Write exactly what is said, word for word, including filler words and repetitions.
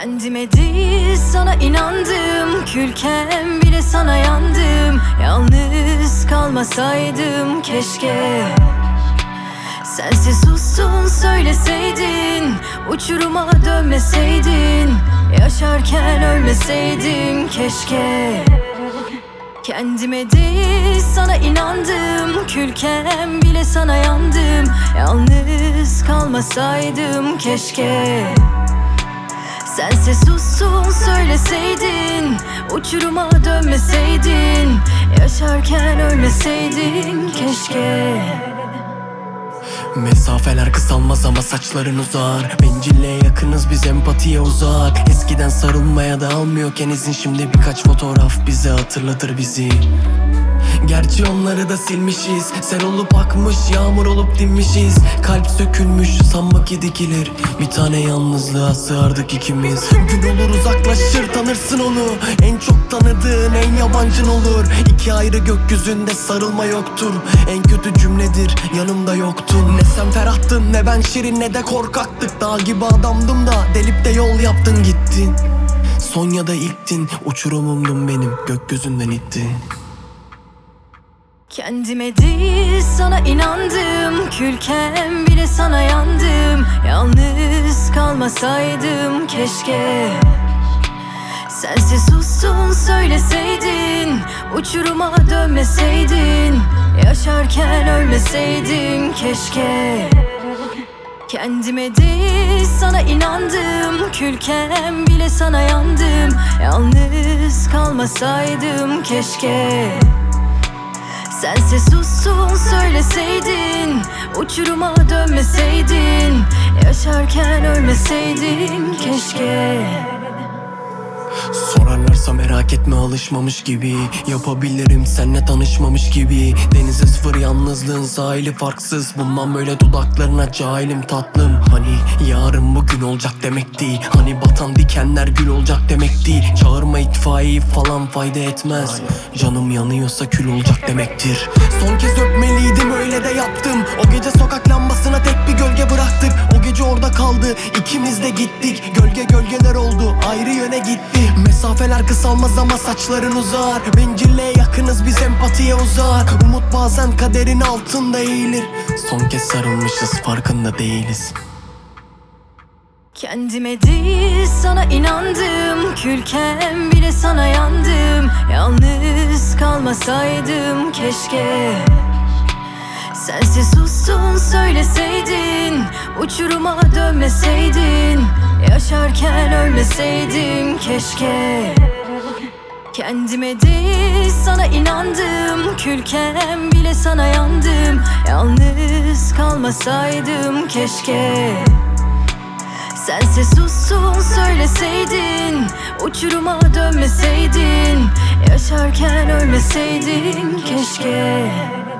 Kendime değil sana inandım, külken bile sana yandım. Yalnız kalmasaydım keşke. Sensiz sustun söyleseydin, uçuruma dönmeseydin, yaşarken ölmeseydim keşke. Kendime değil sana inandım, külken bile sana yandım. Yalnız kalmasaydım keşke. Sensiz sustun söyleseydin, uçuruma dönmeseydin, yaşarken ölmeseydin keşke. Mesafeler kısalmaz ama saçların uzar. Bencille yakınız biz, empatiye uzak. Eskiden sarılmaya da almıyorken izin, şimdi birkaç fotoğraf bize hatırlatır bizi. Gerçi onları da silmişiz. Sel olup akmış, yağmur olup dinmişiz. Kalp sökülmüş, sanma ki dikilir. Bir tane yalnızlığa sığardık ikimiz. Gün olur uzaklaşır, tanırsın onu. En çok tanıdığın, en yabancın olur. İki ayrı gökyüzünde sarılma yoktur. En kötü cümledir, yanımda yoktun. Ne sen ferahtın, ne ben şirin, ne de korkaktık. Dağ gibi adamdım da delip de yol yaptın gittin. Son ya da ilktin, uçurumumdun benim, gökyüzünden ittin. Kendime değil sana inandım, külken bile sana yandım. Yalnız kalmasaydım keşke. Sensiz sustun söyleseydin, uçuruma dönmeseydin, yaşarken ölmeseydim keşke. Kendime değil sana inandım, külken bile sana yandım. Yalnız kalmasaydım keşke. Sensiz sustun söyleseydin, uçuruma dönmeseydin, yaşarken ölmeseydin keşke. Sorarlarsa merak etme, alışmamış gibi. Yapabilirim seninle tanışmamış gibi. Denize sıfır, yalnızlığın sahili farksız. Bundan böyle dudaklarına cahilim tatlım. Hani yarın bugün olacak demek değil. Hani batan dikenler gül olacak demek değil. Çağırma itfaiyeyi falan, fayda etmez. Canım yanıyorsa kül olacak demektir. Son kez öpmeliydim, öyle de yaptım. O gece sokak lambasına tek bir gölge bıraktık. O gece orada kaldı, ikimiz de gittik. Gölge gölgeler oldu, ayrı yöne gitti. Mesafeler kısalmaz ama saçların uzar. Bencille yakınız biz, empatiye uzak. Umut bazen kaderin altında eğilir. Son kez sarılmışız, farkında değiliz. Kendime değil sana inandım, külken bile sana yandım. Yalnız kalmasaydım keşke. Sensiz sustun söyleseydin, uçuruma dönmeseydin, yaşarken ölmeseydim keşke. Kendime değil sana inandım, külken bile sana yandım. Yalnız kalmasaydım keşke. Sensiz sustun söyleseydin, uçuruma dönmeseydin, yaşarken ölmeseydin keşke.